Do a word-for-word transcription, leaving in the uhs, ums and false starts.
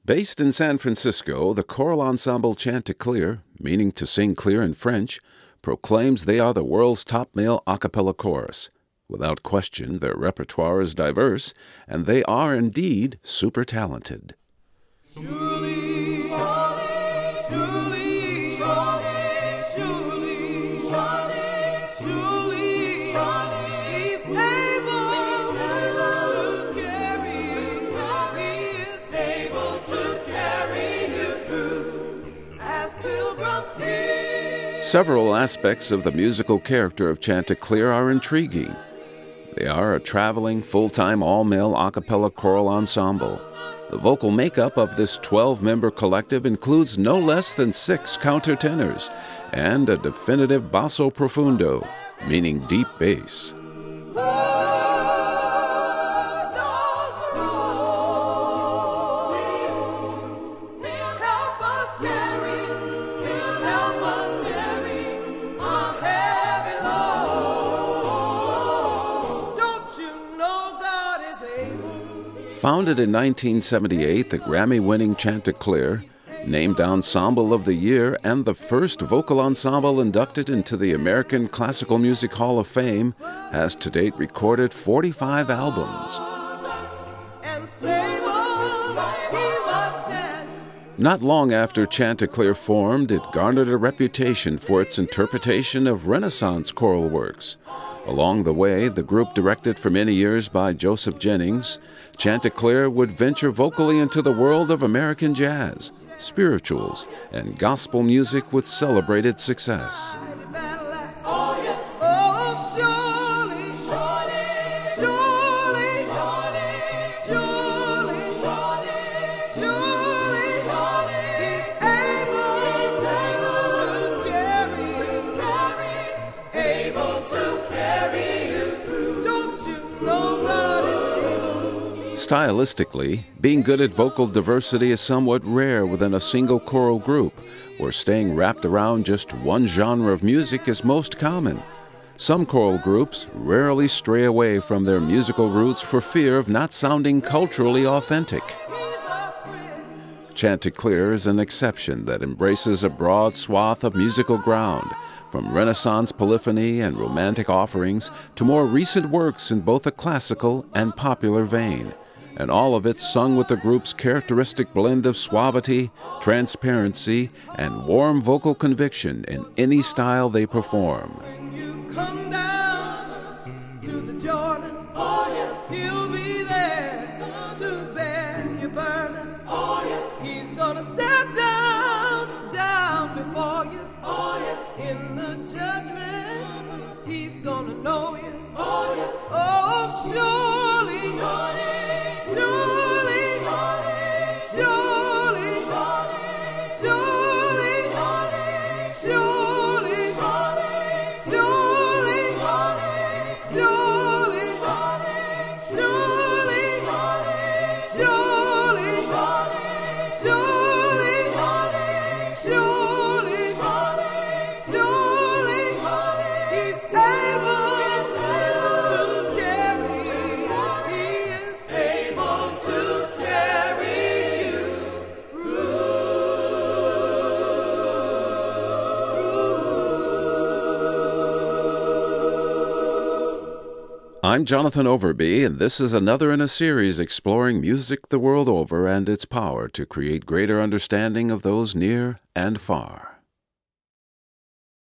Based in San Francisco, the choral ensemble Chanticleer, meaning to sing clear in French, proclaims they are the world's top male a cappella chorus. Without question, their repertoire is diverse, and they are indeed super talented. Surely, surely, surely, surely, surely, surely, surely, He's able to carry you. He is able to carry you through as pilgrims here. Several aspects of the musical character of Chanticleer are intriguing. They are a traveling, full-time, all-male a cappella choral ensemble. The vocal makeup of this twelve-member collective includes no less than six countertenors and a definitive basso profundo, meaning deep bass. Founded in nineteen seventy-eight, the Grammy-winning Chanticleer, named Ensemble of the Year and the first vocal ensemble inducted into the American Classical Music Hall of Fame, has to date recorded forty-five albums. Not long after Chanticleer formed, it garnered a reputation for its interpretation of Renaissance choral works. Along the way, the group, directed for many years by Joseph Jennings, Chanticleer would venture vocally into the world of American jazz, spirituals, and gospel music with celebrated success. Stylistically, being good at vocal diversity is somewhat rare within a single choral group, where staying wrapped around just one genre of music is most common. Some choral groups rarely stray away from their musical roots for fear of not sounding culturally authentic. Chanticleer is an exception that embraces a broad swath of musical ground, from Renaissance polyphony and romantic offerings to more recent works in both a classical and popular vein, and all of it sung with the group's characteristic blend of suavity, transparency, and warm vocal conviction in any style they perform. When you come down to the Jordan, oh yes, He'll be there to bear your burden. Oh yes, He's gonna step down, down before you. Oh yes, in the judgment, He's gonna know you. Oh yes, oh surely, surely. Surely, surely, surely, surely, surely, I'm Jonathan Overby, and this is another in a series exploring music the world over and its power to create greater understanding of those near and far.